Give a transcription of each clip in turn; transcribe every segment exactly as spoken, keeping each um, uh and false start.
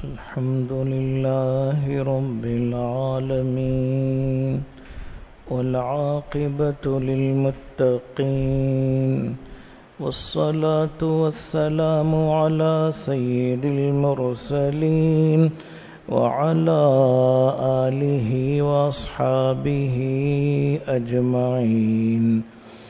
الحمد لله رب العالمين والعاقبة للمتقين والصلاة والسلام على سيد المرسلين وعلى آله وأصحابه أجمعين.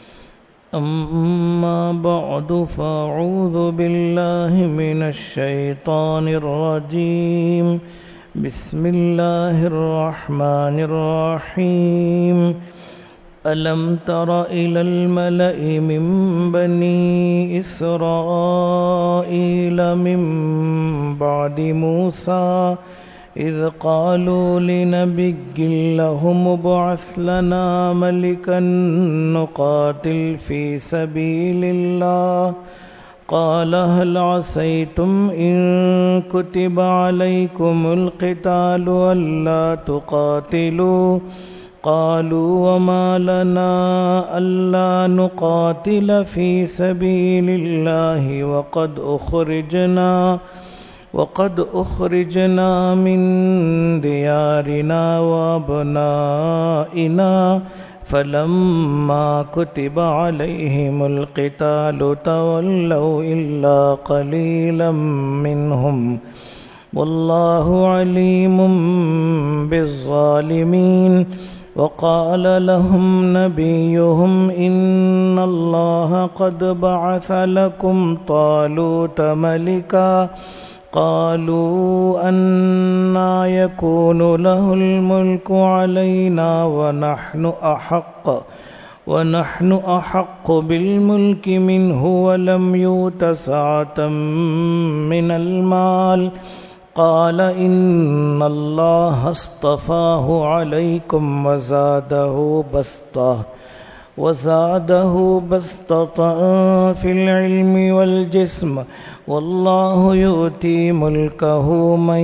أما بعد فأعوذ بالله من الشيطان الرجيم. بسم الله الرحمن الرحيم. ألم تر إلى الملأ من بني إسرائيل من بعد موسى إذ قالوا لنبي لهم ابعث لنا ملكا نقاتل في سبيل الله قال هل عسيتم إن كتب عليكم القتال ألا تقاتلوا قالوا وما لنا ألا نقاتل في سبيل الله وقد أخرجنا وقد أخرجنا من ديارنا وأبنائنا فلما كتب عليهم القتال تولوا إلا قليلا منهم والله عليم بالظالمين. وقال لهم نبيهم إن الله قد بعث لكم طالوت ملكا قالوا أنى يكون له الملك علينا ونحن أحق ونحن أحق بالملك منه ولم يؤت سعة من المال قال إن الله اصطفاه عليكم وزاده بسطة وزاده بسطة في العلم والجسم والله يؤتي ملكه من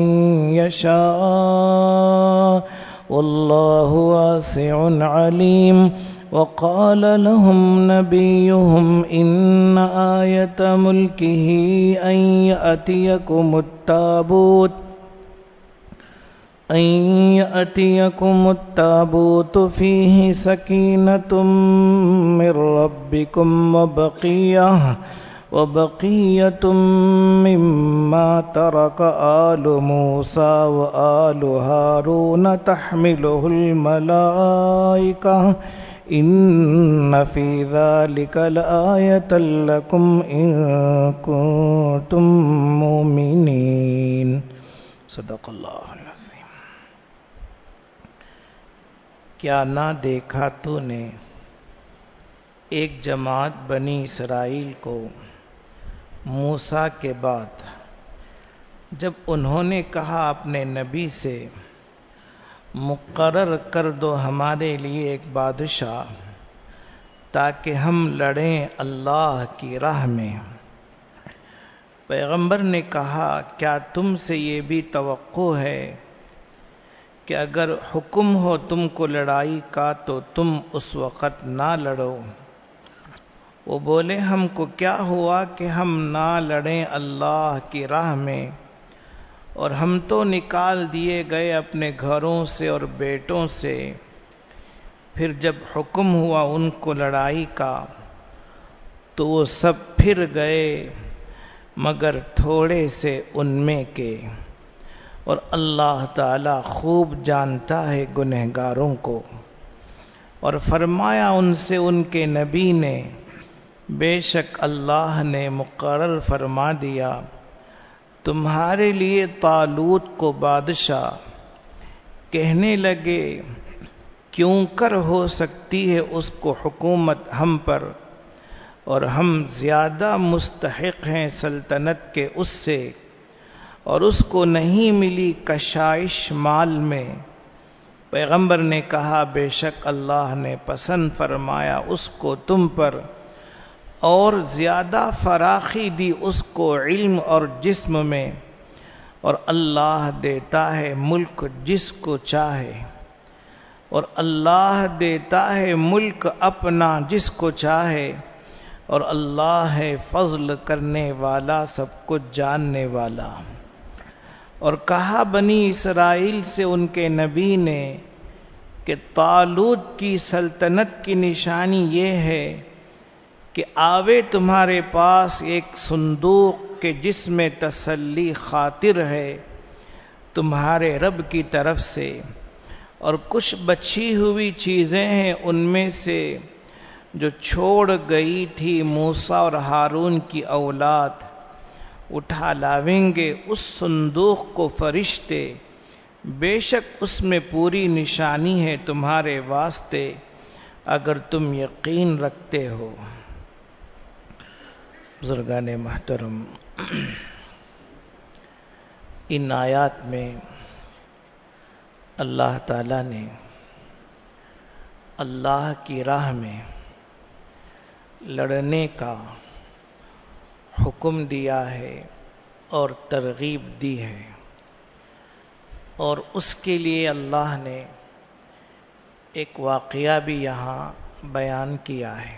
يشاء والله واسع عليم. وقال لهم نبيهم إن آية ملكه أن يأتيكم التابوت أن يأتيكم التابوت فيه سكينة من ربكم وبقية وبقية مما ترك آل موسى وآل هارون تحمله الملائكة إن في ذلك لآية لكم إن كنتم مؤمنين. صدق اللہ العظیم. کیا نہ دیکھا تو نے ایک جماعت بنی اسرائیل کو موسیٰ کے بعد جب انہوں نے کہا اپنے نبی سے مقرر کر دو ہمارے لیے ایک بادشاہ تاکہ ہم لڑیں اللہ کی راہ میں. پیغمبر نے کہا کیا تم سے یہ بھی توقع ہے کہ اگر حکم ہو تم کو لڑائی کا تو تم اس وقت نہ لڑو؟ وہ بولے ہم کو کیا ہوا کہ ہم نہ لڑیں اللہ کی راہ میں، اور ہم تو نکال دیے گئے اپنے گھروں سے اور بیٹوں سے. پھر جب حکم ہوا ان کو لڑائی کا تو وہ سب پھر گئے مگر تھوڑے سے ان میں کے، اور اللہ تعالی خوب جانتا ہے گنہگاروں کو. اور فرمایا ان سے ان کے نبی نے بے شک اللہ نے مقرر فرما دیا تمہارے لیے طالوت کو بادشاہ. کہنے لگے کیوں کر ہو سکتی ہے اس کو حکومت ہم پر، اور ہم زیادہ مستحق ہیں سلطنت کے اس سے، اور اس کو نہیں ملی کشائش مال میں. پیغمبر نے کہا بے شک اللہ نے پسند فرمایا اس کو تم پر اور زیادہ فراخی دی اس کو علم اور جسم میں، اور اللہ دیتا ہے ملک جس کو چاہے، اور اللہ دیتا ہے ملک اپنا جس کو چاہے، اور اللہ ہے فضل کرنے والا سب کچھ جاننے والا. اور کہا بنی اسرائیل سے ان کے نبی نے کہ طالوت کی سلطنت کی نشانی یہ ہے کہ آوے تمہارے پاس ایک صندوق کہ جس میں تسلی خاطر ہے تمہارے رب کی طرف سے، اور کچھ بچی ہوئی چیزیں ہیں ان میں سے جو چھوڑ گئی تھی موسیٰ اور ہارون کی اولاد، اٹھا لاویں گے اس صندوق کو فرشتے، بے شک اس میں پوری نشانی ہے تمہارے واسطے اگر تم یقین رکھتے ہو۔ بزرگان محترم، ان آیات میں اللہ تعالی نے اللہ کی راہ میں لڑنے کا حکم دیا ہے اور ترغیب دی ہے، اور اس کے لیے اللہ نے ایک واقعہ بھی یہاں بیان کیا ہے۔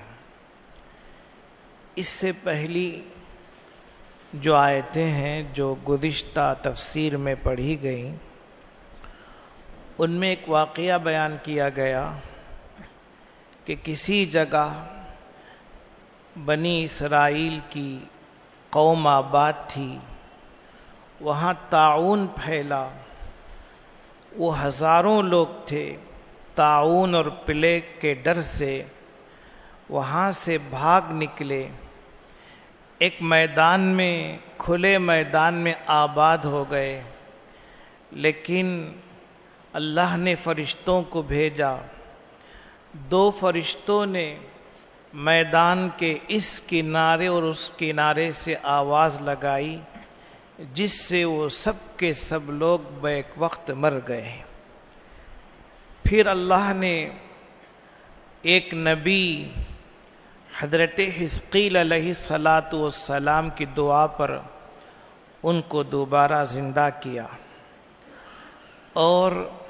اس سے پہلی جو آیتیں ہیں جو گزشتہ تفسیر میں پڑھی گئیں، ان میں ایک واقعہ بیان کیا گیا کہ کسی جگہ بنی اسرائیل کی قوم آباد تھی، وہاں طاعون پھیلا، وہ ہزاروں لوگ تھے، طاعون اور پلیگ کے ڈر سے وہاں سے بھاگ نکلے، ایک میدان میں کھلے میدان میں آباد ہو گئے، لیکن اللہ نے فرشتوں کو بھیجا، دو فرشتوں نے میدان کے اس کنارے اور اس کنارے سے آواز لگائی جس سے وہ سب کے سب لوگ بیک وقت مر گئے۔ پھر اللہ نے ایک نبی حضرت حزقیل علیہ الصلاۃ والسلام کی دعا پر ان کو دوبارہ زندہ کیا، اور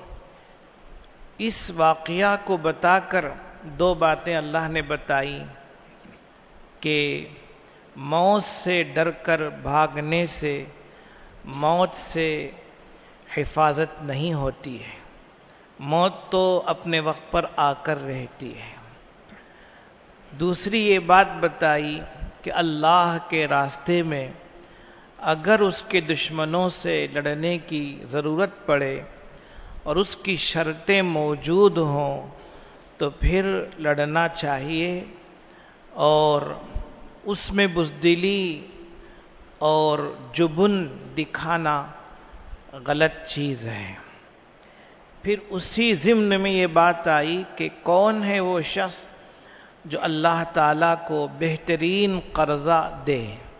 اس واقعہ کو بتا کر دو باتیں اللہ نے بتائی کہ موت سے ڈر کر بھاگنے سے موت سے حفاظت نہیں ہوتی ہے، موت تو اپنے وقت پر آ کر رہتی ہے۔ دوسری یہ بات بتائی کہ اللہ کے راستے میں اگر اس کے دشمنوں سے لڑنے کی ضرورت پڑے اور اس کی شرطیں موجود ہوں تو پھر لڑنا چاہیے، اور اس میں بزدلی اور جبن دکھانا غلط چیز ہے۔ پھر اسی ضمن میں یہ بات آئی کہ کون ہے وہ شخص جو اللہ تعالیٰ کو بہترین قرضہ دے،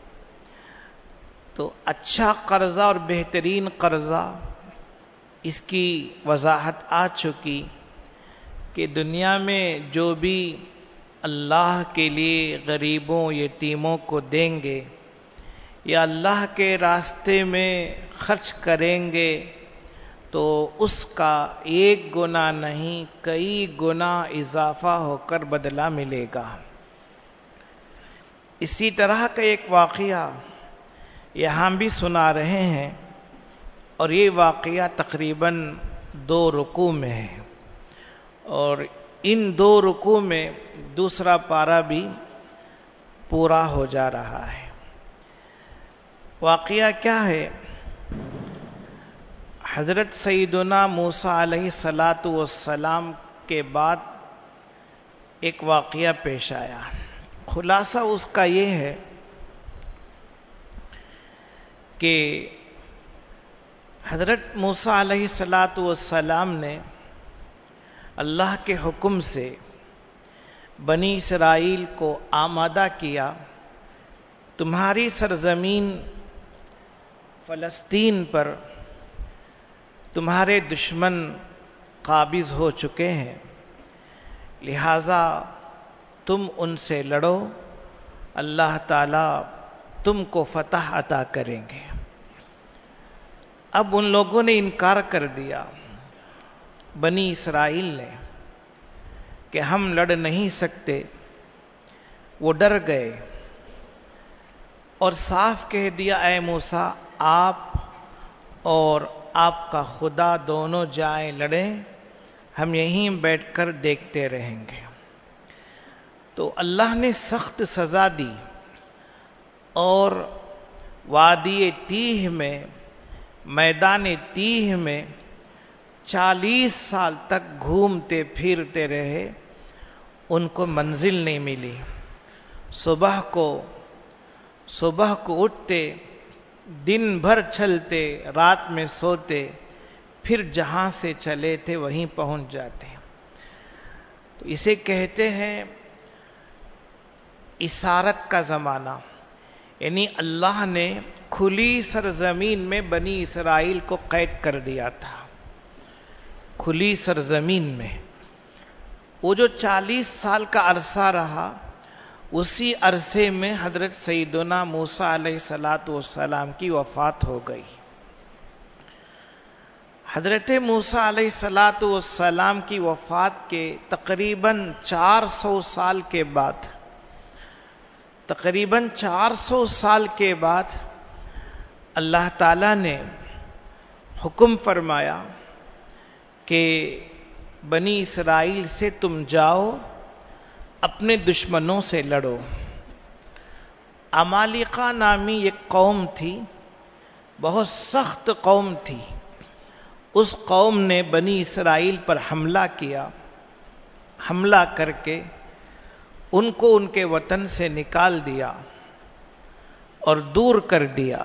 تو اچھا قرضہ اور بہترین قرضہ اس کی وضاحت آ چکی کہ دنیا میں جو بھی اللہ کے لیے غریبوں یتیموں کو دیں گے یا اللہ کے راستے میں خرچ کریں گے تو اس کا ایک گنا نہیں کئی گنا اضافہ ہو کر بدلہ ملے گا۔ اسی طرح کا ایک واقعہ یہاں بھی سنا رہے ہیں، اور یہ واقعہ تقریباً دو رکوع میں ہے، اور ان دو رکوع میں دوسرا پارہ بھی پورا ہو جا رہا ہے۔ واقعہ کیا ہے؟ حضرت سیدنا موسیٰ علیہ الصلاۃ والسلام کے بعد ایک واقعہ پیش آیا، خلاصہ اس کا یہ ہے کہ حضرت موسیٰ علیہ الصلاۃ والسلام نے اللہ کے حکم سے بنی اسرائیل کو آمادہ کیا، تمہاری سرزمین فلسطین پر تمہارے دشمن قابض ہو چکے ہیں، لہذا تم ان سے لڑو، اللہ تعالی تم کو فتح عطا کریں گے۔ اب ان لوگوں نے انکار کر دیا، بنی اسرائیل نے، کہ ہم لڑ نہیں سکتے، وہ ڈر گئے اور صاف کہہ دیا، اے موسیٰ آپ اور آپ کا خدا دونوں جائیں لڑیں، ہم یہیں بیٹھ کر دیکھتے رہیں گے۔ تو اللہ نے سخت سزا دی اور وادی تیہ میں، میدان تیہ میں چالیس سال تک گھومتے پھرتے رہے، ان کو منزل نہیں ملی۔ صبح کو صبح کو اٹھتے، دن بھر چلتے، رات میں سوتے، پھر جہاں سے چلے تھے وہیں پہنچ جاتے۔ تو اسے کہتے ہیں اسارت کا زمانہ، یعنی اللہ نے کھلی سرزمین میں بنی اسرائیل کو قید کر دیا تھا۔ کھلی سرزمین میں وہ جو چالیس سال کا عرصہ رہا، اسی عرصے میں حضرت سیدنا موسیٰ علیہ الصلاۃ والسلام کی وفات ہو گئی۔ حضرت موسیٰ علیہ الصلاۃ والسلام کی وفات کے تقریباً چار سو سال کے بعد تقریباً چار سو سال کے بعد اللہ تعالی نے حکم فرمایا کہ بنی اسرائیل سے تم جاؤ، اپنے دشمنوں سے لڑو۔ عمالقہ نامی ایک قوم تھی، بہت سخت قوم تھی۔ اس قوم نے بنی اسرائیل پر حملہ کیا، حملہ کر کے ان کو ان کے وطن سے نکال دیا اور دور کر دیا۔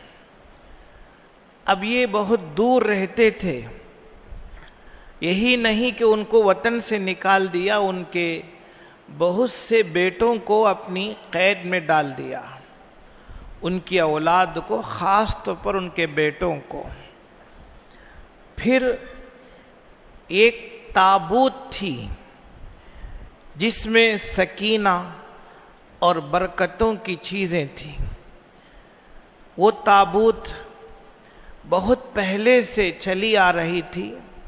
اب یہ بہت دور رہتے تھے، یہی نہیں کہ ان کو وطن سے نکال دیا، ان کے بہت سے بیٹوں کو اپنی قید میں ڈال دیا، ان کی اولاد کو، خاص طور پر ان کے بیٹوں کو۔ پھر ایک تابوت تھی جس میں سکینہ اور برکتوں کی چیزیں تھیں۔ وہ تابوت بہت پہلے سے چلی آ رہی تھی،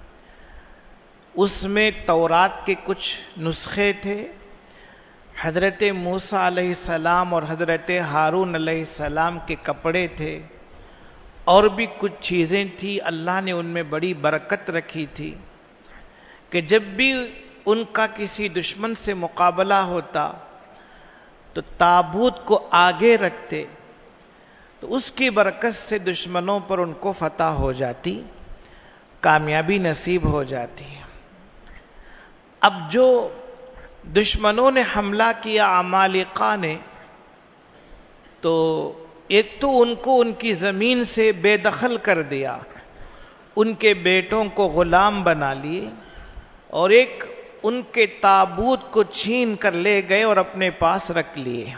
اس میں تورات کے کچھ نسخے تھے، حضرت موسیٰ علیہ السلام اور حضرت ہارون علیہ السلام کے کپڑے تھے، اور بھی کچھ چیزیں تھیں۔ اللہ نے ان میں بڑی برکت رکھی تھی کہ جب بھی ان کا کسی دشمن سے مقابلہ ہوتا تو تابوت کو آگے رکھتے، تو اس کی برکت سے دشمنوں پر ان کو فتح ہو جاتی، کامیابی نصیب ہو جاتی۔ اب جو دشمنوں نے حملہ کیا، عمالقہ نے، تو ایک تو ان کو ان کی زمین سے بے دخل کر دیا، ان کے بیٹوں کو غلام بنا لیے، اور ایک ان کے تابوت کو چھین کر لے گئے اور اپنے پاس رکھ لیے۔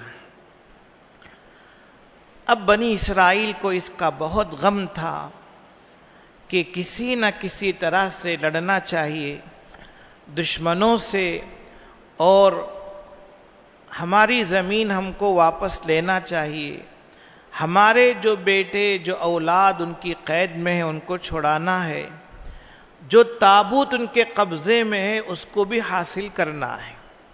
اب بنی اسرائیل کو اس کا بہت غم تھا کہ کسی نہ کسی طرح سے لڑنا چاہیے دشمنوں سے، اور ہماری زمین ہم کو واپس لینا چاہیے، ہمارے جو بیٹے، جو اولاد ان کی قید میں ہیں ان کو چھڑانا ہے، جو تابوت ان کے قبضے میں ہے اس کو بھی حاصل کرنا ہے۔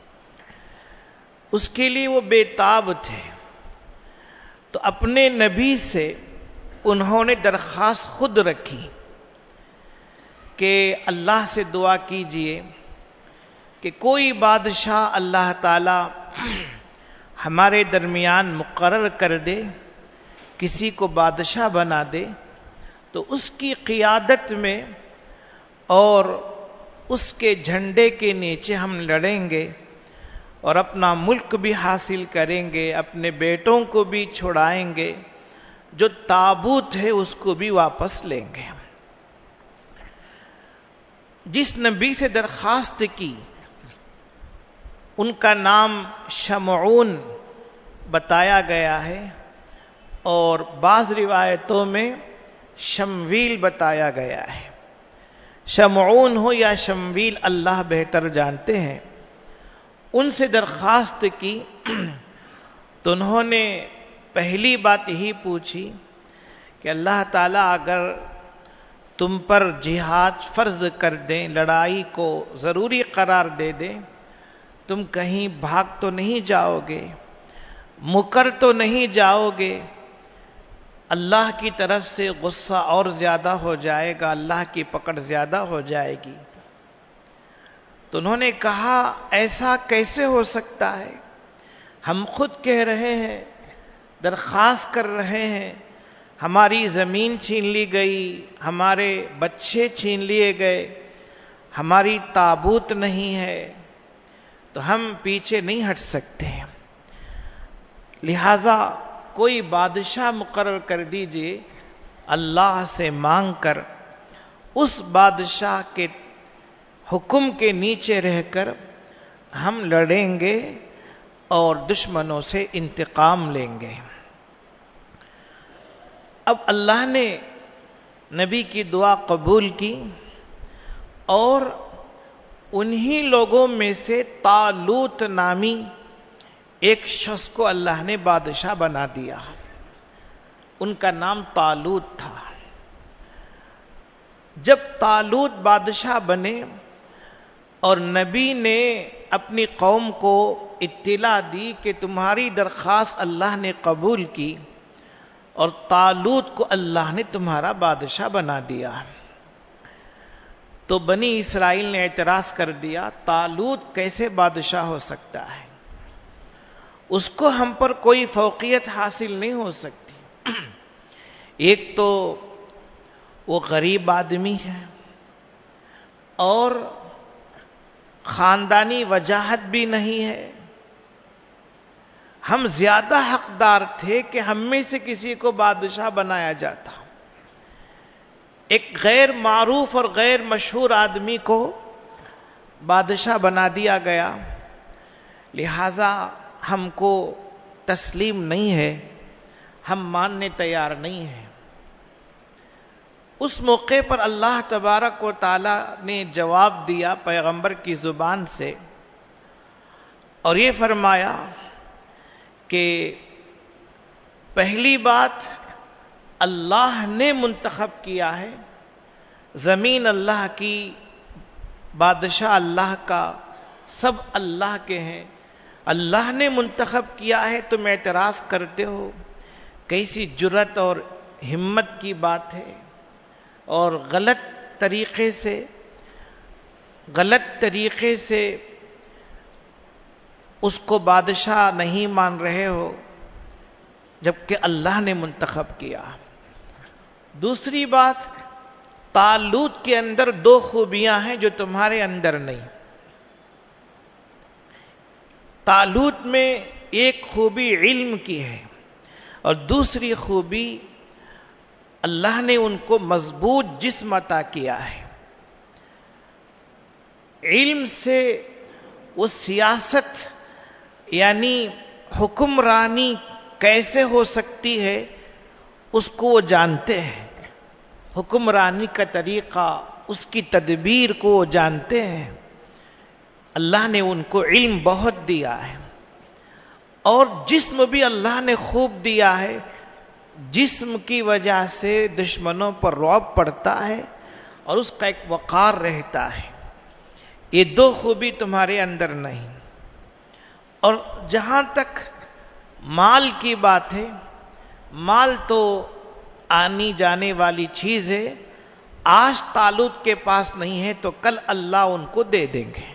اس کے لیے وہ بے تاب تھے۔ تو اپنے نبی سے انہوں نے درخواست خود رکھی کہ اللہ سے دعا کیجئے کہ کوئی بادشاہ اللہ تعالی ہمارے درمیان مقرر کر دے، کسی کو بادشاہ بنا دے، تو اس کی قیادت میں اور اس کے جھنڈے کے نیچے ہم لڑیں گے اور اپنا ملک بھی حاصل کریں گے، اپنے بیٹوں کو بھی چھڑائیں گے، جو تابوت ہے اس کو بھی واپس لیں گے۔ جس نبی سے درخواست کی ان کا نام شمعون بتایا گیا ہے، اور بعض روایتوں میں شمویل بتایا گیا ہے۔ شمعون ہو یا شمویل اللہ بہتر جانتے ہیں۔ ان سے درخواست کی تو انہوں نے پہلی بات یہی پوچھی کہ اللہ تعالیٰ اگر تم پر جہاد فرض کر دیں، لڑائی کو ضروری قرار دے دیں، تم کہیں بھاگ تو نہیں جاؤ گے، مکر تو نہیں جاؤ گے اللہ کی طرف سے غصہ اور زیادہ ہو جائے گا، اللہ کی پکڑ زیادہ ہو جائے گی۔ تو انہوں نے کہا ایسا کیسے ہو سکتا ہے؟ ہم خود کہہ رہے ہیں، درخواست کر رہے ہیں، ہماری زمین چھین لی گئی، ہمارے بچے چھین لیے گئے، ہماری تابوت نہیں ہے، تو ہم پیچھے نہیں ہٹ سکتے، لہذا کوئی بادشاہ مقرر کر دیجئے، اللہ سے مانگ کر اس بادشاہ کے حکم کے نیچے رہ کر ہم لڑیں گے اور دشمنوں سے انتقام لیں گے۔ اب اللہ نے نبی کی دعا قبول کی اور انہی لوگوں میں سے طالوت نامی ایک شخص کو اللہ نے بادشاہ بنا دیا، ان کا نام طالوت تھا۔ جب طالوت بادشاہ بنے اور نبی نے اپنی قوم کو اطلاع دی کہ تمہاری درخواست اللہ نے قبول کی اور طالوت کو اللہ نے تمہارا بادشاہ بنا دیا، تو بنی اسرائیل نے اعتراض کر دیا طالوت کیسے بادشاہ ہو سکتا ہے، اس کو ہم پر کوئی فوقیت حاصل نہیں ہو سکتی، ایک تو وہ غریب آدمی ہے اور خاندانی وجاہت بھی نہیں ہے، ہم زیادہ حقدار تھے کہ ہم میں سے کسی کو بادشاہ بنایا جاتا، ایک غیر معروف اور غیر مشہور آدمی کو بادشاہ بنا دیا گیا، لہذا ہم کو تسلیم نہیں ہے، ہم ماننے تیار نہیں ہیں۔ اس موقع پر اللہ تبارک و تعالی نے جواب دیا پیغمبر کی زبان سے اور یہ فرمایا کہ پہلی بات اللہ نے منتخب کیا ہے، زمین اللہ کی، بادشاہ اللہ کا، سب اللہ کے ہیں، اللہ نے منتخب کیا ہے، تم اعتراض کرتے ہو، کیسی جرأت اور ہمت کی بات ہے، اور غلط طریقے سے غلط طریقے سے اس کو بادشاہ نہیں مان رہے ہو جبکہ اللہ نے منتخب کیا۔ دوسری بات، طالوت کے اندر دو خوبیاں ہیں جو تمہارے اندر نہیں۔ طالوت میں ایک خوبی علم کی ہے اور دوسری خوبی اللہ نے ان کو مضبوط جسم عطا کیا ہے۔ علم سے وہ سیاست یعنی حکمرانی کیسے ہو سکتی ہے اس کو وہ جانتے ہیں، حکمرانی کا طریقہ، اس کی تدبیر کو وہ جانتے ہیں، اللہ نے ان کو علم بہت دیا ہے، اور جسم بھی اللہ نے خوب دیا ہے، جسم کی وجہ سے دشمنوں پر رعب پڑتا ہے اور اس کا ایک وقار رہتا ہے، یہ دو خوبی تمہارے اندر نہیں۔ اور جہاں تک مال کی بات ہے، مال تو آنی جانے والی چیز ہے، آج طالوت کے پاس نہیں ہے تو کل اللہ ان کو دے دیں گے۔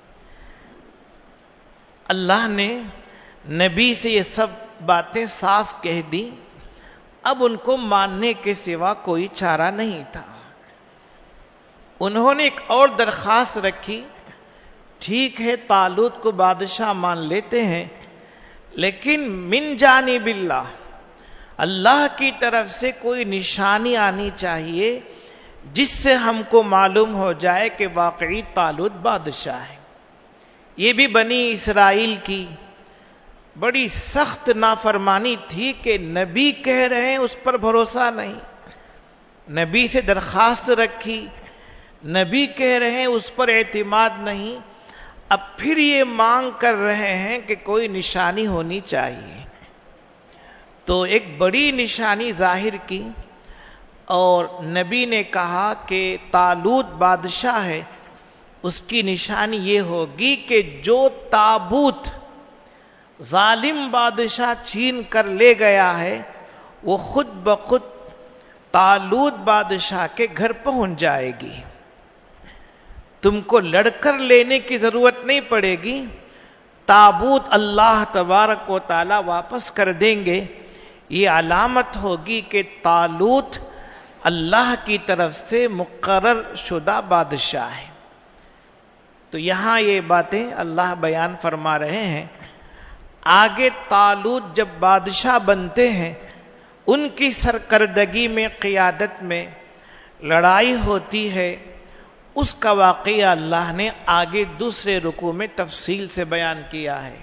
اللہ نے نبی سے یہ سب باتیں صاف کہہ دی، اب ان کو ماننے کے سوا کوئی چارہ نہیں تھا۔ انہوں نے ایک اور درخواست رکھی، ٹھیک ہے طالوت کو بادشاہ مان لیتے ہیں، لیکن من جانب اللہ، اللہ کی طرف سے کوئی نشانی آنی چاہیے جس سے ہم کو معلوم ہو جائے کہ واقعی طالوت بادشاہ ہے۔ یہ بھی بنی اسرائیل کی بڑی سخت نافرمانی تھی کہ نبی کہہ رہے ہیں اس پر بھروسہ نہیں، نبی سے درخواست رکھی، نبی کہہ رہے ہیں اس پر اعتماد نہیں، اب پھر یہ مانگ کر رہے ہیں کہ کوئی نشانی ہونی چاہیے۔ تو ایک بڑی نشانی ظاہر کی اور نبی نے کہا کہ طالوت بادشاہ ہے، اس کی نشانی یہ ہوگی کہ جو تابوت ظالم بادشاہ چھین کر لے گیا ہے وہ خود بخود طالوت بادشاہ کے گھر پہنچ جائے گی. تم کو لڑ کر لینے کی ضرورت نہیں پڑے گی. تابوت اللہ تبارک و تعالی واپس کر دیں گے. یہ علامت ہوگی کہ طالوت اللہ کی طرف سے مقرر شدہ بادشاہ ہے. تو یہاں یہ باتیں اللہ بیان فرما رہے ہیں. آگے طالوت جب بادشاہ بنتے ہیں، ان کی سرکردگی میں، قیادت میں لڑائی ہوتی ہے. اس کا واقعہ اللہ نے آگے دوسرے رکوع میں تفصیل سے بیان کیا ہے.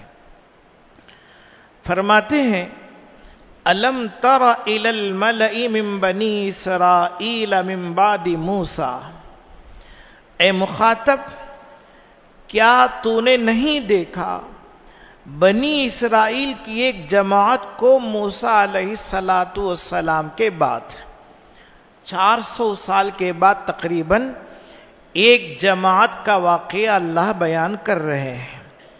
فرماتے ہیں الم تر الی الملأ من بنی اسرائیل من بعد موسیٰ، اے مخاطب کیا تو نے نہیں دیکھا بنی اسرائیل کی ایک جماعت کو موسیٰ علیہ الصلاۃ والسلام کے بعد، چار سو سال کے بعد تقریباً ایک جماعت کا واقعہ اللہ بیان کر رہے ہیں.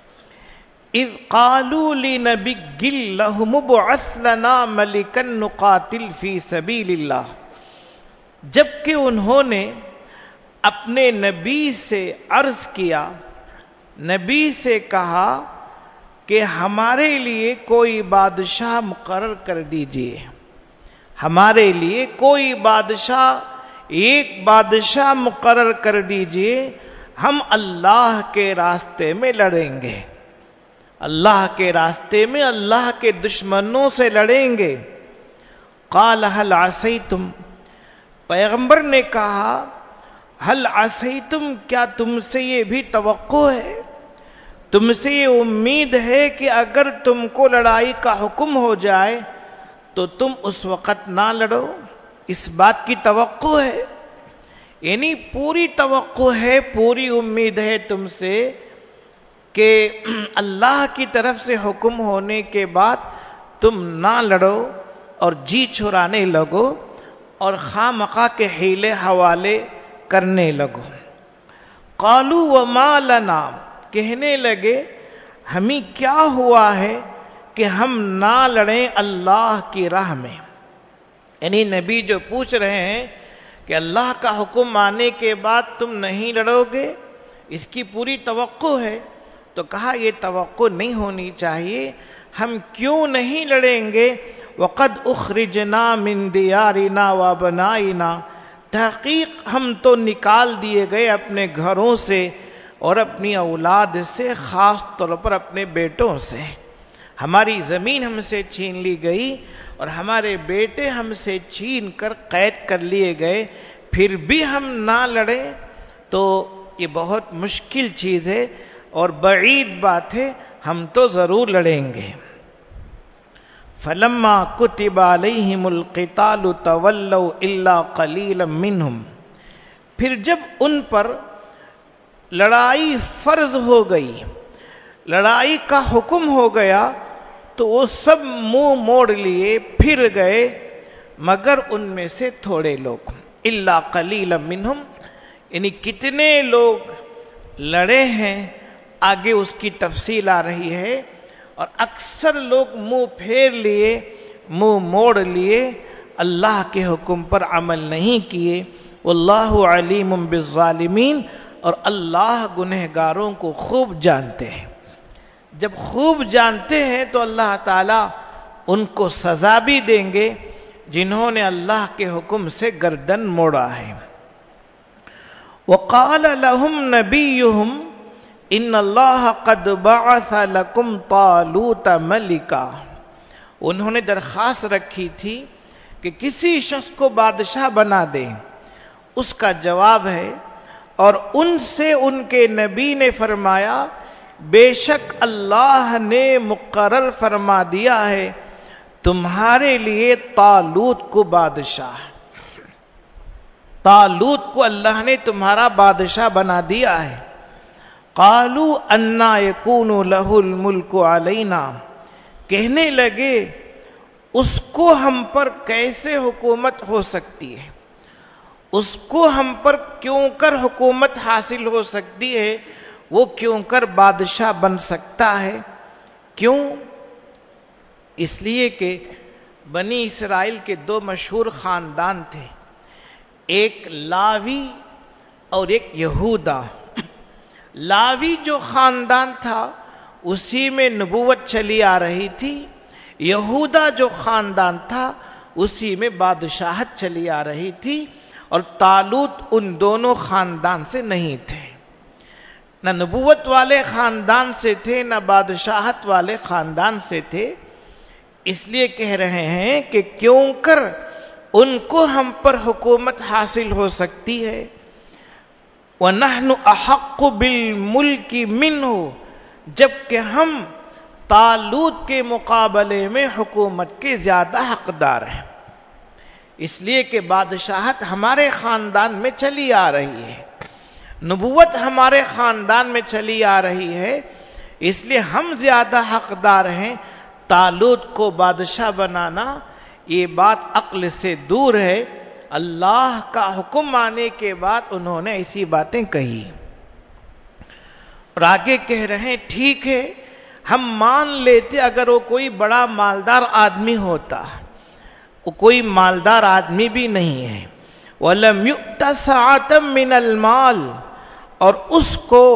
اذ قالوا لنبی لہم ابعث لنا ملکا نقاتل فی سبیل اللہ، جبکہ انہوں نے اپنے نبی سے عرض کیا، نبی سے کہا کہ ہمارے لیے کوئی بادشاہ مقرر کر دیجئے، ہمارے لیے کوئی بادشاہ، ایک بادشاہ مقرر کر دیجئے، ہم اللہ کے راستے میں لڑیں گے، اللہ کے راستے میں اللہ کے دشمنوں سے لڑیں گے. قال هل عصیتم، پیغمبر نے کہا هل عصیتم، کیا تم سے یہ بھی توقع ہے، تم سے یہ امید ہے کہ اگر تم کو لڑائی کا حکم ہو جائے تو تم اس وقت نہ لڑو؟ اس بات کی توقع ہے، یعنی پوری توقع ہے، پوری امید ہے تم سے کہ اللہ کی طرف سے حکم ہونے کے بعد تم نہ لڑو اور جی چھڑانے لگو اور خواہ مخواہ کے حیلے حوالے کرنے لگو. قالوا وما لنا، کہنے لگے ہمیں کیا ہوا ہے کہ ہم نہ لڑیں اللہ کی راہ میں. یعنی نبی جو پوچھ رہے ہیں کہ اللہ کا حکم آنے کے بعد تم نہیں لڑو گے، اس کی پوری توقع ہے. تو کہا یہ توقع نہیں ہونی چاہیے، ہم کیوں نہیں لڑیں گے؟ وقد اخرجنا من دیارنا وابنائنا، تحقیق ہم تو نکال دیے گئے اپنے گھروں سے اور اپنی اولاد سے، خاص طور پر اپنے بیٹوں سے. ہماری زمین ہم سے چھین لی گئی اور ہمارے بیٹے ہم سے چھین کر قید کر لیے گئے، پھر بھی ہم نہ لڑیں تو یہ بہت مشکل چیز ہے اور بعید بات ہے، ہم تو ضرور لڑیں گے. فلما كتب عليهم القتال تولوا الا قليلا منهم، پھر جب ان پر لڑائی فرض ہو گئی، لڑائی کا حکم ہو گیا تو وہ سب منہ موڑ لیے، پھر گئے، مگر ان میں سے تھوڑے لوگ. الا قلیلا منہم، یعنی کتنے لوگ لڑے ہیں آگے اس کی تفصیل آ رہی ہے. اور اکثر لوگ منہ پھیر لیے، منہ موڑ لیے، اللہ کے حکم پر عمل نہیں کیے. واللہ علیم بالظالمین، اور اللہ گنہگاروں کو خوب جانتے ہیں. جب خوب جانتے ہیں تو اللہ تعالی ان کو سزا بھی دیں گے جنہوں نے اللہ کے حکم سے گردن موڑا ہے. وقال لهم نبيهم ان اللہ قد بعث لكم طالوت ملکا، انہوں نے درخواست رکھی تھی کہ کسی شخص کو بادشاہ بنا دیں. اس کا جواب ہے، اور ان سے ان کے نبی نے فرمایا بے شک اللہ نے مقرر فرما دیا ہے تمہارے لیے طالوت کو بادشاہ. طالوت کو اللہ نے تمہارا بادشاہ بنا دیا ہے. قالوا انا یکون لہ الملک علینا، کہنے لگے اس کو ہم پر کیسے حکومت ہو سکتی ہے، اس کو ہم پر کیوں کر حکومت حاصل ہو سکتی ہے، وہ کیوں کر بادشاہ بن سکتا ہے؟ کیوں؟ اس لیے کہ بنی اسرائیل کے دو مشہور خاندان تھے، ایک لاوی اور ایک یہودا۔ لاوی جو خاندان تھا اسی میں نبوت چلی آ رہی تھی، یہودا جو خاندان تھا اسی میں بادشاہت چلی آ رہی تھی، اور طالوت ان دونوں خاندان سے نہیں تھے، نہ نبوت والے خاندان سے تھے نہ بادشاہت والے خاندان سے تھے۔ اس لیے کہہ رہے ہیں کہ کیوں کر ان کو ہم پر حکومت حاصل ہو سکتی ہے، وَنَحْنُ أَحَقُّ بِالْمُلْكِ مِنْهُ، جبکہ ہم طالوت کے مقابلے میں حکومت کے زیادہ حقدار ہیں، اس لیے کہ بادشاہت ہمارے خاندان میں چلی آ رہی ہے، نبوت ہمارے خاندان میں چلی آ رہی ہے، اس لیے ہم زیادہ حقدار ہیں۔ طالوت کو بادشاہ بنانا یہ بات عقل سے دور ہے، اللہ کا حکم آنے کے بعد انہوں نے ایسی باتیں کہی، اور آگے کہہ رہے ہیں ٹھیک ہے ہم مان لیتے اگر وہ کوئی بڑا مالدار آدمی ہوتا، وہ کوئی مالدار آدمی بھی نہیں ہے، وَلَمْ يُؤْتَ سَعَةً مِّنَ الْمَالِ، اور اس کو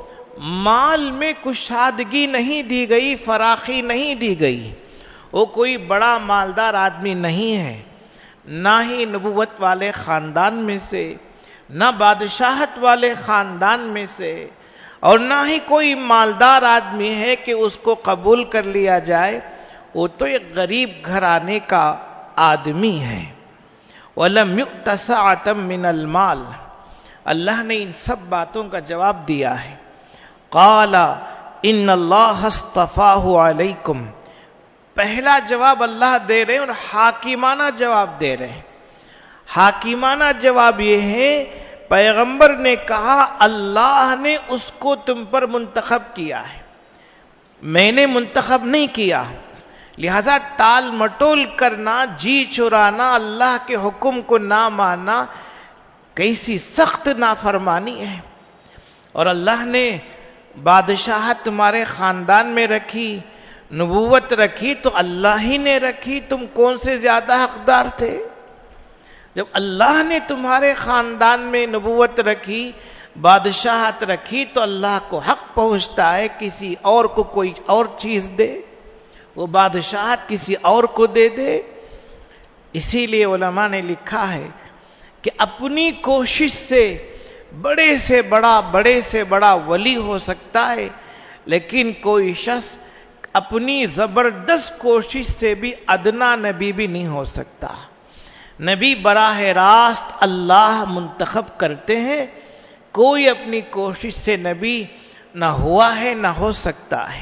مال میں کشادگی نہیں دی گئی، فراخی نہیں دی گئی، وہ کوئی بڑا مالدار آدمی نہیں ہے، نہ ہی نبوت والے خاندان میں سے، نہ بادشاہت والے خاندان میں سے، اور نہ ہی کوئی مالدار آدمی ہے کہ اس کو قبول کر لیا جائے، وہ تو ایک غریب گھرانے کا آدمی ہے۔ وَلَمْ يُؤْتَ سَعَةً مِّنَ الْمَالِ، اللہ نے ان سب باتوں کا جواب دیا ہے۔ قَالَ إِنَّ اللَّهَ اصْطَفَاهُ عَلَيْكُمْ، پہلا جواب اللہ دے رہے ہیں اور حاکمانہ جواب دے رہے ہیں۔ حاکمانہ جواب یہ ہے، پیغمبر نے کہا اللہ نے اس کو تم پر منتخب کیا ہے، میں نے منتخب نہیں کیا، لہذا ٹال مٹول کرنا، جی چرانا، اللہ کے حکم کو نہ ماننا کیسی سخت نافرمانی ہے۔ اور اللہ نے بادشاہت تمہارے خاندان میں رکھی، نبوت رکھی تو اللہ ہی نے رکھی، تم کون سے زیادہ حقدار تھے؟ جب اللہ نے تمہارے خاندان میں نبوت رکھی، بادشاہت رکھی، تو اللہ کو حق پہنچتا ہے کسی اور کو کوئی اور چیز دے، وہ بادشاہت کسی اور کو دے دے۔ اسی لیے علماء نے لکھا ہے کہ اپنی کوشش سے بڑے سے بڑا بڑے سے بڑا ولی ہو سکتا ہے، لیکن کوئی شخص اپنی زبردست کوشش سے بھی ادنا نبی بھی نہیں ہو سکتا۔ نبی براہ راست اللہ منتخب کرتے ہیں، کوئی اپنی کوشش سے نبی نہ ہوا ہے نہ ہو سکتا ہے،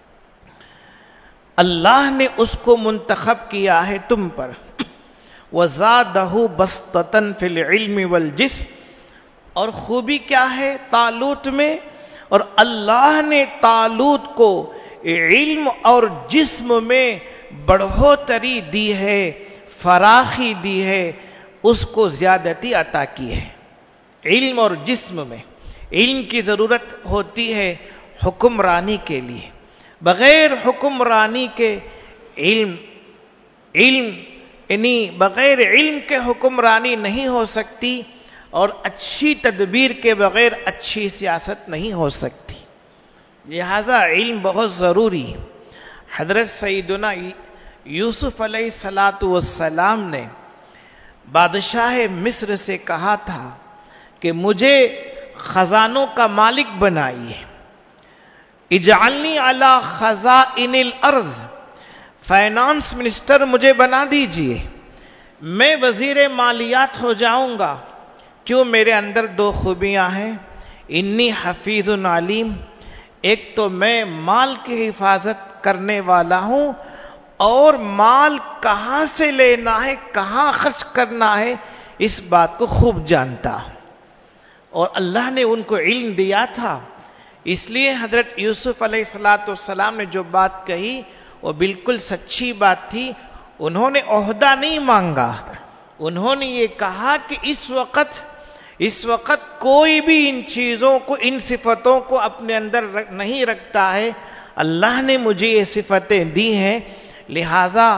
اللہ نے اس کو منتخب کیا ہے تم پر۔ وَزَادَهُ بَسْطَةً فِي الْعِلْمِ وَالْجِسْمِ، اور خوبی کیا ہے طالوت میں، اور اللہ نے طالوت کو علم اور جسم میں بڑھوتری دی ہے، فراخی دی ہے، اس کو زیادتی عطا کی ہے۔ علم اور جسم میں علم کی ضرورت ہوتی ہے حکمرانی کے لیے، بغیر حکمرانی کے علم علم یعنی بغیر علم کے حکمرانی نہیں ہو سکتی، اور اچھی تدبیر کے بغیر اچھی سیاست نہیں ہو سکتی، لہذا علم بہت ضروری۔ حضرت سیدنا یوسف علیہ الصلاۃ والسلام نے بادشاہ مصر سے کہا تھا کہ مجھے خزانوں کا مالک بنائیے، اجعلنی علی خزائن الارض، فائنانس منسٹر مجھے بنا دیجئے، میں وزیر مالیات ہو جاؤں گا۔ کیوں؟ میرے اندر دو خوبیاں ہیں، انی حفیظ علیم، ایک تو میں مال کی حفاظت کرنے والا ہوں، اور مال کہاں سے لینا ہے، کہاں خرچ کرنا ہے، اس بات کو خوب جانتا ہوں، اور اللہ نے ان کو علم دیا تھا۔ اس لیے حضرت یوسف علیہ الصلاۃ والسلام نے جو بات کہی وہ بالکل سچی بات تھی، انہوں نے عہدہ نہیں مانگا، انہوں نے یہ کہا کہ اس وقت اس وقت کوئی بھی ان چیزوں کو، ان صفتوں کو اپنے اندر نہیں رکھتا ہے، اللہ نے مجھے یہ صفتیں دی ہیں، لہذا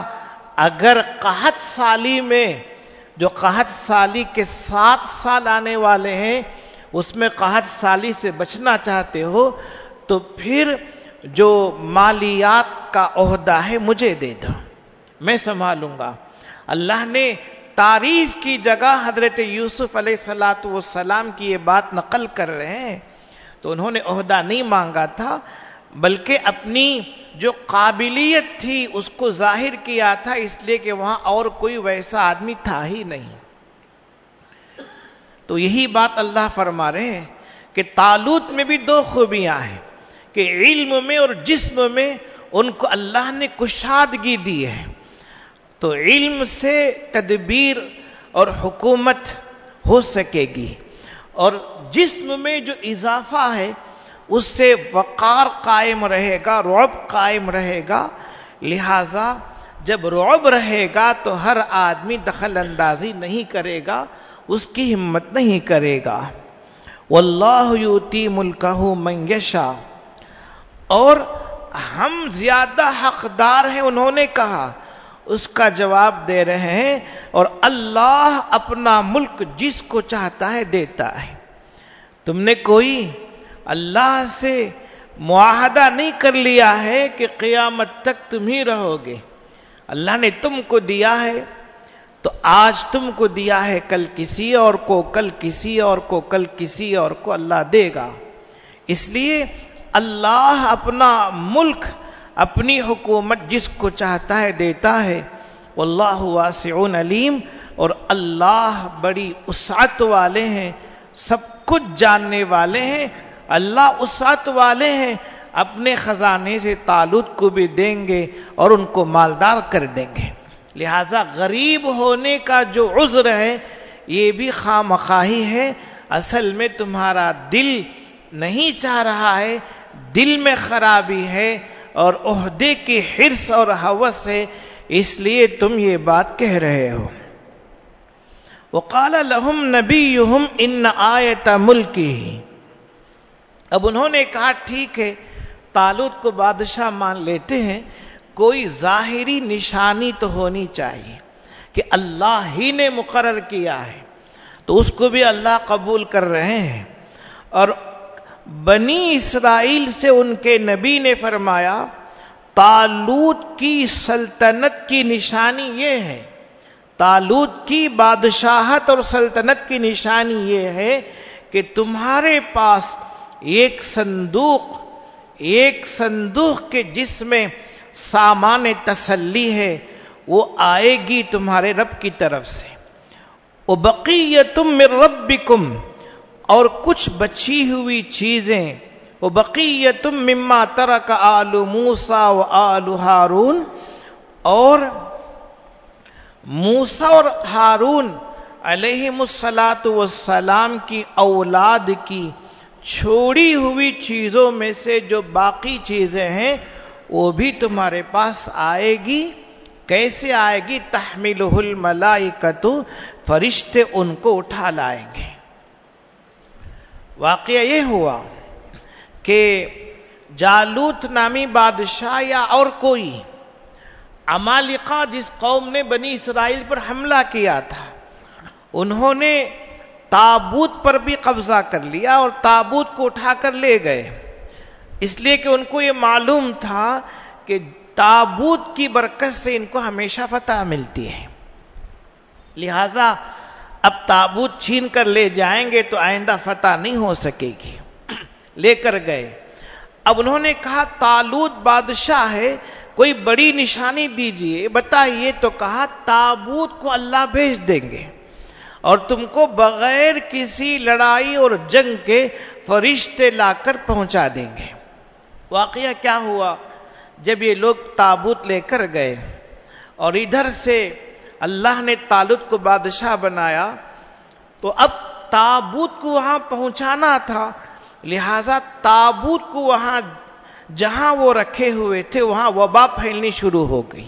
اگر قحط سالی میں جو قحط سالی کے سات سال آنے والے ہیں اس میں قحط سالی سے بچنا چاہتے ہو تو پھر جو مالیات کا عہدہ ہے مجھے دے دو، میں سنبھالوں گا۔ اللہ نے تعریف کی جگہ حضرت یوسف علیہ الصلوۃ والسلام کی یہ بات نقل کر رہے ہیں، تو انہوں نے عہدہ نہیں مانگا تھا بلکہ اپنی جو قابلیت تھی اس کو ظاہر کیا تھا، اس لیے کہ وہاں اور کوئی ویسا آدمی تھا ہی نہیں۔ تو یہی بات اللہ فرما رہے ہیں کہ طالوت میں بھی دو خوبیاں ہیں کہ علم میں اور جسم میں ان کو اللہ نے کشادگی دی ہے، تو علم سے تدبیر اور حکومت ہو سکے گی، اور جسم میں جو اضافہ ہے اس سے وقار قائم رہے گا، رعب قائم رہے گا۔ لہذا جب رعب رہے گا تو ہر آدمی دخل اندازی نہیں کرے گا، اس کی ہمت نہیں کرے گا۔ واللہ یؤتی ملکہ من یشاء، اور ہم زیادہ حقدار ہیں انہوں نے کہا، اس کا جواب دے رہے ہیں، اور اللہ اپنا ملک جس کو چاہتا ہے دیتا ہے۔ تم نے کوئی اللہ سے معاہدہ نہیں کر لیا ہے کہ قیامت تک تم ہی رہو گے۔ اللہ نے تم کو دیا ہے تو آج تم کو دیا ہے، کل کسی اور کو، کل کسی اور کو، کل کسی اور کو اللہ دے گا۔ اس لیے اللہ اپنا ملک، اپنی حکومت جس کو چاہتا ہے دیتا ہے۔ واللہ واسع علیم، اور اللہ بڑی وسعت والے ہیں، سب کچھ جاننے والے ہیں۔ اللہ وسعت والے ہیں، اپنے خزانے سے طالوت کو بھی دیں گے اور ان کو مالدار کر دیں گے۔ لہذا غریب ہونے کا جو عذر ہے یہ بھی خواہ مخواہی ہے، اصل میں تمہارا دل نہیں چاہ رہا ہے، دل میں خرابی ہے اور عہدے کی حرص اور ہوس ہے، اس لیے تم یہ بات کہہ رہے ہو۔ وقال لهم نبيهم ان آیۃ ملکہ، اب انہوں نے کہا ٹھیک ہے طالوت کو بادشاہ مان لیتے ہیں، کوئی ظاہری نشانی تو ہونی چاہیے کہ اللہ ہی نے مقرر کیا ہے، تو اس کو بھی اللہ قبول کر رہے ہیں۔ اور بنی اسرائیل سے ان کے نبی نے فرمایا طالوت کی سلطنت کی نشانی یہ ہے، طالوت کی بادشاہت اور سلطنت کی نشانی یہ ہے کہ تمہارے پاس ایک صندوق ایک صندوق کے جس میں سامان تسلی ہے، وہ آئے گی تمہارے رب کی طرف سے۔ وَبَقِيَّةٌ مِّن رَبِّكُمْ، اور کچھ بچی ہوئی چیزیں، وَبَقِيَّةٌ مِّمَّا تَرَكَ آلُ مُوسَىٰ وَآلُ ہارون، اور موسیٰ اور ہارون علیہم الصلاۃ والسلام کی اولاد کی چھوڑی ہوئی چیزوں میں سے جو باقی چیزیں ہیں وہ بھی تمہارے پاس آئے گی۔ کیسے آئے گی؟ تحملہ الملائکۃ، فرشتے ان کو اٹھا لائیں گے۔ واقعہ یہ ہوا کہ جالوت نامی بادشاہ یا اور کوئی عمالقہ جس قوم نے بنی اسرائیل پر حملہ کیا تھا، انہوں نے تابوت پر بھی قبضہ کر لیا اور تابوت کو اٹھا کر لے گئے، اس لیے کہ ان کو یہ معلوم تھا کہ تابوت کی برکت سے ان کو ہمیشہ فتح ملتی ہے، لہذا اب تابوت چھین کر لے جائیں گے تو آئندہ فتح نہیں ہو سکے گی۔ لے کر گئے۔ اب انہوں نے کہا طالوت بادشاہ ہے، کوئی بڑی نشانی دیجئے، بتائیے، تو کہا تابوت کو اللہ بھیج دیں گے اور تم کو بغیر کسی لڑائی اور جنگ کے فرشتے لا کر پہنچا دیں گے۔ واقعہ کیا ہوا؟ جب یہ لوگ تابوت لے کر گئے اور ادھر سے اللہ نے طالوت کو بادشاہ بنایا، تو اب تابوت کو وہاں پہنچانا تھا، لہذا تابوت کو وہاں جہاں وہ رکھے ہوئے تھے وہاں وبا پھیلنی شروع ہو گئی،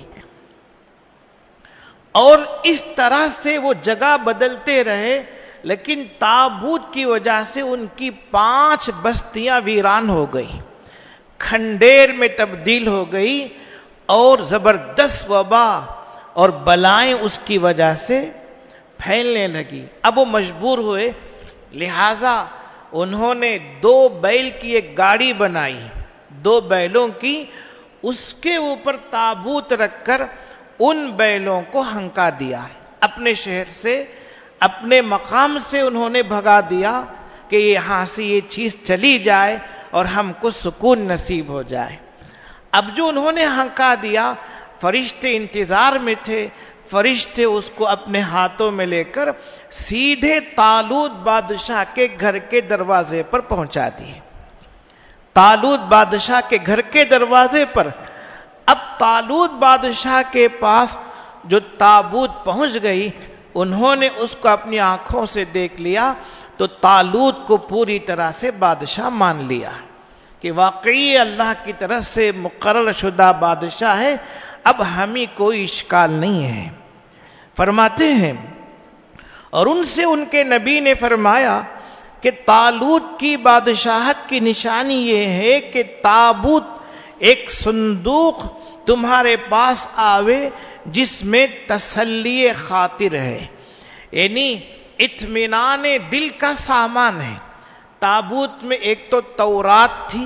اور اس طرح سے وہ جگہ بدلتے رہے، لیکن تابوت کی وجہ سے ان کی پانچ بستیاں ویران ہو گئی، کھنڈیر میں تبدیل ہو گئی، اور زبردست وبا اور بلائیں اس کی وجہ سے پھیلنے لگی۔ اب وہ مجبور ہوئے، لہذا انہوں نے دو بیل کی ایک گاڑی بنائی، دو بیلوں کی، اس کے اوپر تابوت رکھ کر ان بیلوں کو ہنکا دیا، اپنے شہر سے، اپنے مقام سے انہوں نے بھگا دیا کہ یہاں سے یہ چیز چلی جائے اور ہم کو سکون نصیب ہو جائے۔ اب جو انہوں نے ہنکا دیا، فرشتے انتظار میں تھے، فرشتے اس کو اپنے ہاتھوں میں لے کر سیدھے طالوت بادشاہ کے گھر کے دروازے پر پہنچا دیے۔ طالوت بادشاہ کے گھر کے دروازے پر اب طالوت بادشاہ کے پاس جو تابوت پہنچ گئی، انہوں نے اس کو اپنی آنکھوں سے دیکھ لیا تو طالوت کو پوری طرح سے بادشاہ مان لیا کہ واقعی اللہ کی طرف سے مقرر شدہ بادشاہ ہے، اب ہمیں کوئی اشکال نہیں ہے۔ فرماتے ہیں اور ان سے ان کے نبی نے فرمایا کہ طالوت کی بادشاہت کی نشانی یہ ہے کہ تابوت ایک صندوق تمہارے پاس آوے جس میں تسلی خاطر ہے، یعنی اطمینان دل کا سامان ہے۔ تابوت میں ایک تو تورات تھی،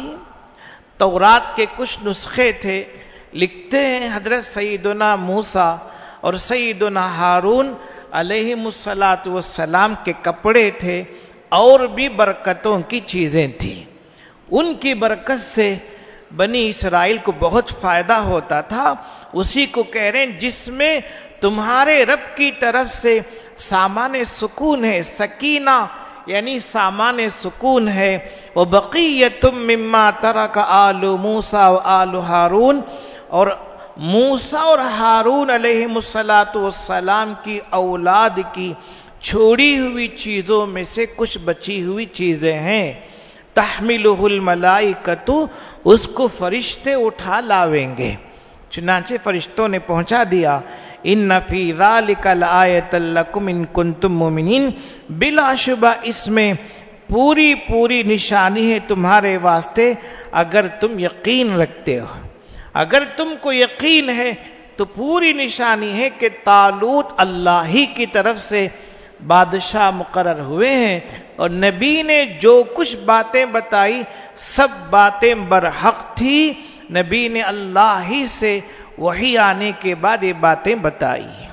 تورات کے کچھ نسخے تھے، لکھتے ہیں حضرت سیدنا موسیٰ اور سیدنا ہارون علیہم الصلاۃ والسلام کے کپڑے تھے، اور بھی برکتوں کی چیزیں تھیں۔ ان کی برکت سے بنی اسرائیل کو بہت فائدہ ہوتا تھا۔ اسی کو کہہ رہے ہیں جس میں تمہارے رب کی طرف سے سامان سکون ہے، سکینہ یعنی سامان سکون ہے۔ وَبَقِيَّةٌ مِّمَّا تَرَكَ آلُ مُوسَىٰ وَآلُ ہارون، اور موسیٰ اور ہارون علیہم الصلاۃ والسلام کی اولاد کی چھوڑی ہوئی چیزوں میں سے کچھ بچی ہوئی چیزیں ہیں۔ تحملہ الملائکۃ، اس کو فرشتے اٹھا لاویں گے، چنانچہ فرشتوں نے پہنچا دیا۔ ان فی ذلک لآیۃ لکم ان کنتم مؤمنین، بلا شبہ اس میں پوری پوری نشانی ہے تمہارے واسطے اگر تم یقین رکھتے ہو۔ اگر تم کو یقین ہے تو پوری نشانی ہے کہ طالوت اللہ ہی کی طرف سے بادشاہ مقرر ہوئے ہیں، اور نبی نے جو کچھ باتیں بتائی سب باتیں برحق تھی، نبی نے اللہ ہی سے وحی آنے کے بعد یہ باتیں بتائی۔